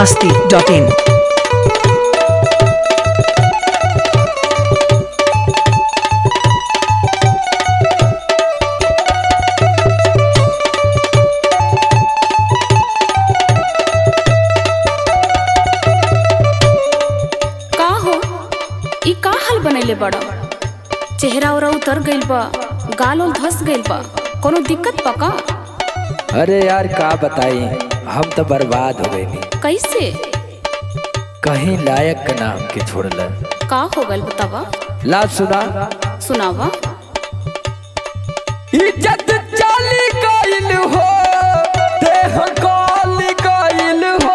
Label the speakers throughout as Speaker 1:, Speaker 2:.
Speaker 1: masti.in.
Speaker 2: का हाल बनैले बड़ा चेहरा ओरा उतर गइल बा गाल उल धस गइल बा कोनो दिक्कत बा का?
Speaker 3: अरे यार का बताई हम तो बर्बाद हो गए।
Speaker 2: कैसे?
Speaker 3: कहीं लायक का नाम के छोड़ला।
Speaker 2: का हो गइल बतावा?
Speaker 3: ला सुना
Speaker 2: सुनावा।
Speaker 3: इज्जत चली गइल हो देह काल गइल हो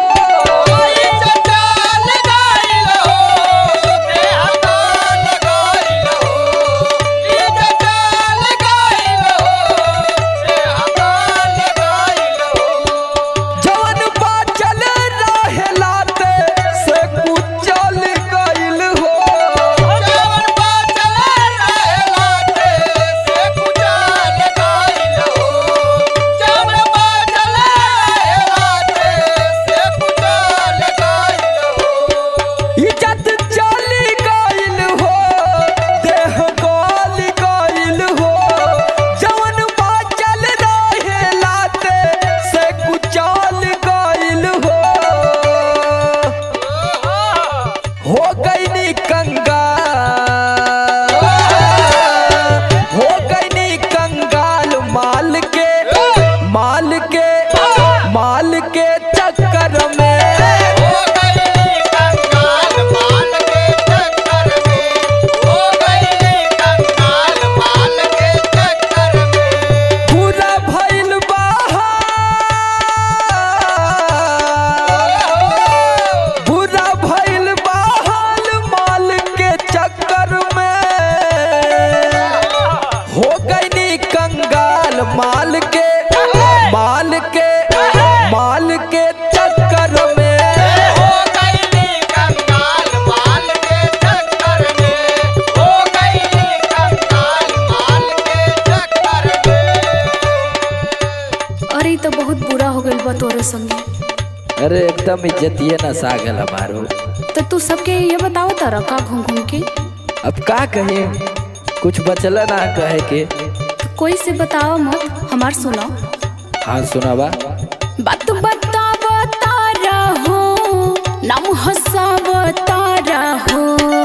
Speaker 3: माल के चक्कर में हो गई कंगाल। माल के चक्कर में हो गई कंगाल। माल के चक्कर में पूरा भइल पूरा भइल बहाल। माल के चक्कर में हो गई कंगाल। माल के चक्कर में हो गई कंगाल। माल के चक्कर में हो गई कंगाल। माल के चक्कर में।
Speaker 2: अरे तो बहुत बुरा हो गइल बा तोरे संगे।
Speaker 3: अरे एकदम इज्जतिये ना सागल हमारो।
Speaker 2: तो तू सबके ये बताओ तारा का घूम घूम के।
Speaker 3: अब का कहे कुछ बचला ना कहे के।
Speaker 2: तो कोई से बताओ मत हमार सुनाओ।
Speaker 3: हाँ सुनावा।
Speaker 2: बात बतावता रहो नाम हंसावता रहो।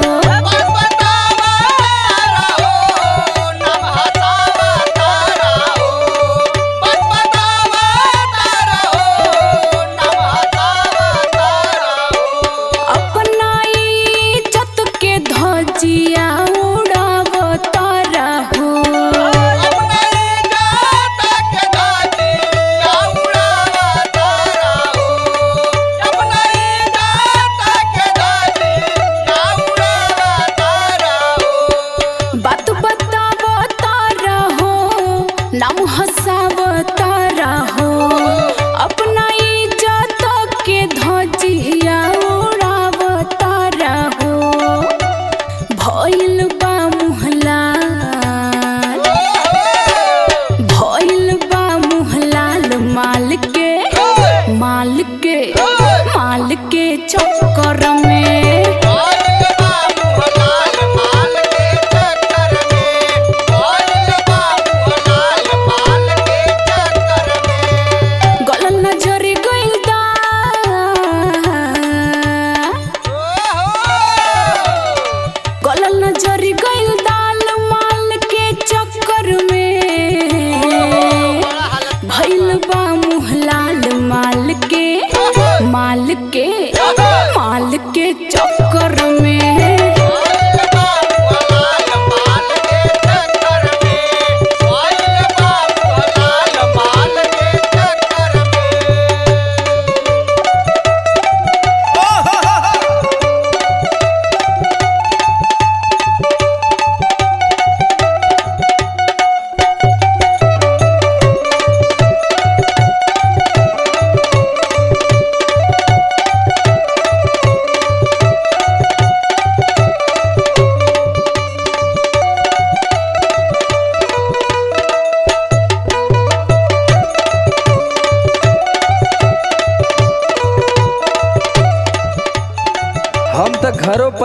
Speaker 2: अपना इज्जत के धजिया उड़ावता रहो। अपना इज्जत के धजिया उड़ावता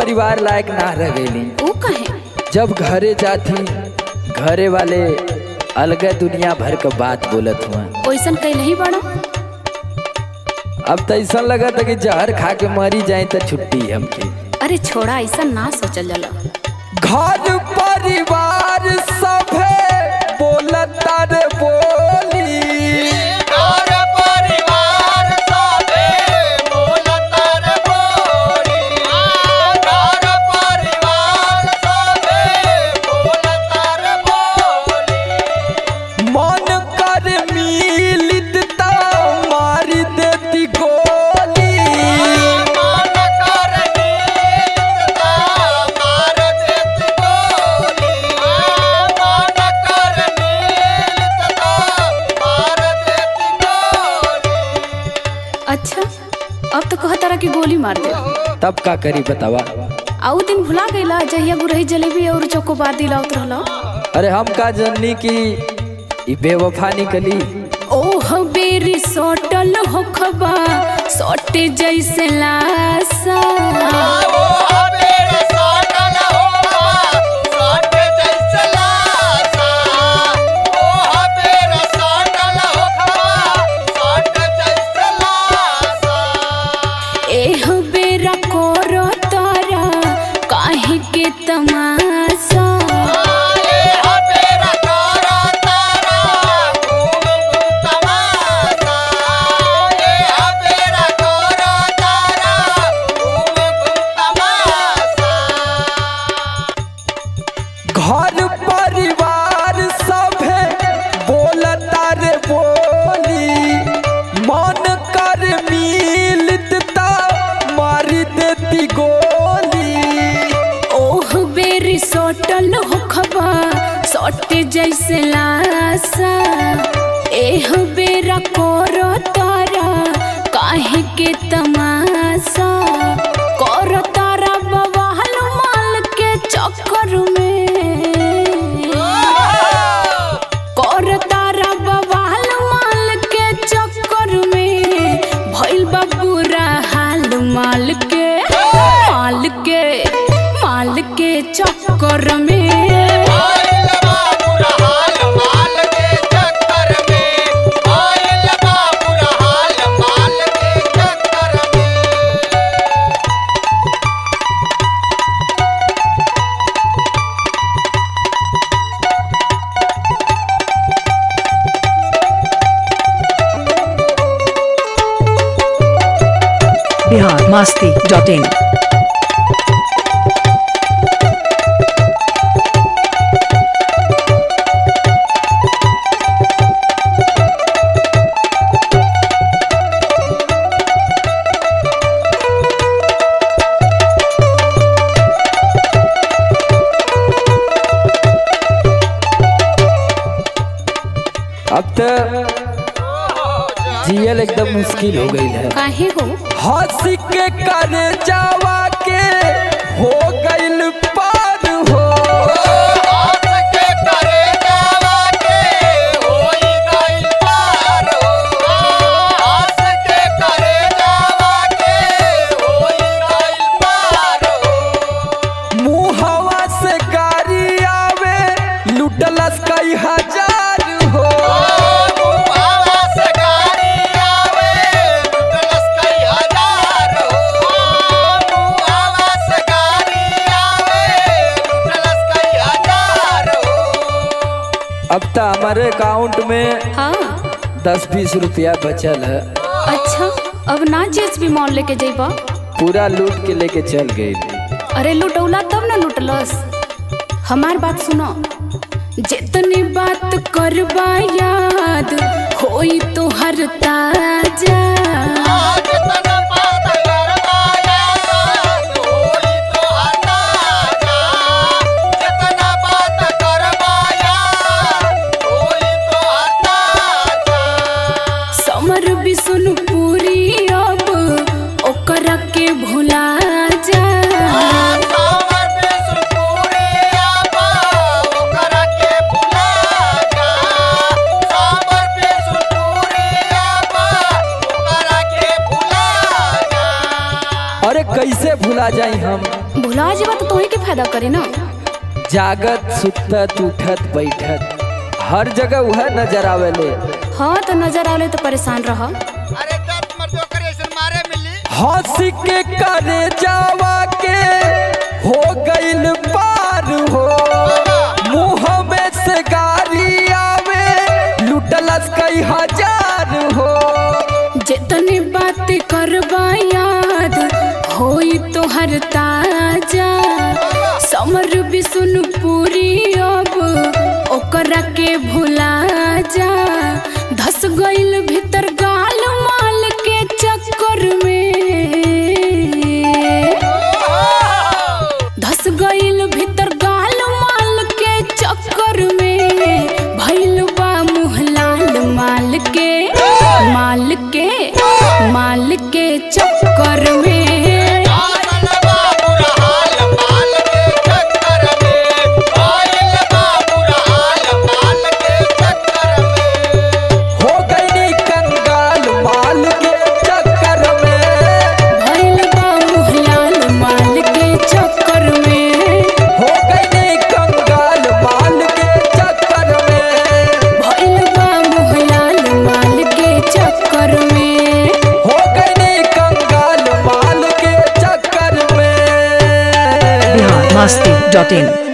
Speaker 1: परिवार लायक ना रह गईली।
Speaker 2: वो कहे
Speaker 1: जब घरे जाती घरे वाले अलग दुनिया भर का बात बोलत हुआ।
Speaker 2: ओइसन कहीं नहीं बड़ा।
Speaker 1: अब तो ऐसा लगा था कि जहर खा के मरी जाए तो छुट्टी हमके।
Speaker 2: अरे छोड़ा, ऐसा ना सोचल जाला।
Speaker 1: घर परिवार सभे बोलता रे बोली,
Speaker 3: घर परिवार सभे बोलता रे बोली, घर परिवार सभे बोलता रे बोली।
Speaker 1: मन कर मिलित ता मारी देती गोली,
Speaker 3: मन कर मिलित ता मार देती गोली, मन कर मिलित ता मार देती गोली।
Speaker 2: अच्छा, अब तो कहता रहा कि गोली मार दे।
Speaker 1: तब का करी बतावा।
Speaker 2: आउ दिन भुला गईला जहिया गुरही जलेबी और चोकोबार दिलावत रहला।
Speaker 1: अरे हम का जननी की ई बेवफा निकली।
Speaker 2: ओह बेरी सोटल होखबा सोटे जैसे लासा।
Speaker 3: ओ हबेर साटल होखबा साटे जैसे लासा, ओ हबेर साटल होखबा साटे जैसे लासा।
Speaker 2: एह बेरा कोरो तारा काहे के तमाशा।
Speaker 3: ए हबेर करा तारा घूम घूम तमाशा, ए हबेर करा तारा घूम घूम तमाशा।
Speaker 1: घर परिवार सभे बोलता रे बोली, मन कर मिलित ता मारी देती गोली।
Speaker 2: ओह बेरी सोटल होखबा सोटे जैसे लासा। एह बेरा कोरो तारा काहे के तमाशा। कोरो तारा बवाल माल के चक्कर में, कोरो तारा बवाल माल के चक्कर में भइल बा बुरा हाल माल के, माल के, माल के चक्कर में।
Speaker 3: आइल बा बुरा हाल माल के चक्कर में, आइल बा बुरा हाल माल के चक्कर में।
Speaker 4: biharmasti.in
Speaker 1: अब तो जियल एकदम मुश्किल हो गई है।
Speaker 2: काहे हो?
Speaker 1: हंस के कर जावा के हो गईल पार हो।
Speaker 3: हंस के करे जावा के होई गइल पार हो, हंस के करे जावा के होई गइल पार हो।
Speaker 1: मुहवा से गाड़ी आवे लुटलस कई हजार हो।
Speaker 3: मुहावा से गाड़ी आवे लुटलस कई हजार हो, मुहावा से गाड़ी आवे लुटलस कई हजार हो।
Speaker 1: अब तो हमारे अकाउंट में
Speaker 2: हाँ
Speaker 1: 10-20 रुपया बचल है।
Speaker 2: अच्छा, अब ना जेसीबी मॉल लेके जइबा।
Speaker 1: पूरा लूट के लेके चल गई।
Speaker 2: अरे लुटौला तब ना लुटलस। हमार बात सुनो, जितनी बात करबा याद होई तो हर ताजा।
Speaker 3: आज तन बात करवाया होई तो हताजा, जितना बात करवाया होई तो हताजा।
Speaker 2: समर भी सुन पूरी अब ओकरा के भुला जा।
Speaker 3: सावर बिसुरपुरी आबा ओकरा के भुला जा, सावर बिसुरपुरी आबा ओकरा के भुला जा।
Speaker 1: अरे कैसे भुला जाई हम।
Speaker 2: भुला जेबा तो तोही के फायदा करे ना।
Speaker 1: जागत सुतत उठत बैठत हर जगह वह नजर आवेले।
Speaker 2: हाँ तो नजर आले तो परेशान रह।
Speaker 3: अरे दस मर्दों करे ऐसे मारे मिली
Speaker 1: हंस के करे जावा के हो गइल पार हो, मुँह में से गारी आवे लुटलस कई हजार हो।
Speaker 2: जितनी बात करबा याद होई तो हर ताजा, समर भी सुन पूरी अब ओकरा के भुला जा। धस गइल भीतर गाल माल के चक्कर में, धस गइल भीतर गाल माल के चक्कर में, भइल बा मुँह लाल माल के, माल के, माल के चक्कर में।
Speaker 4: masti.in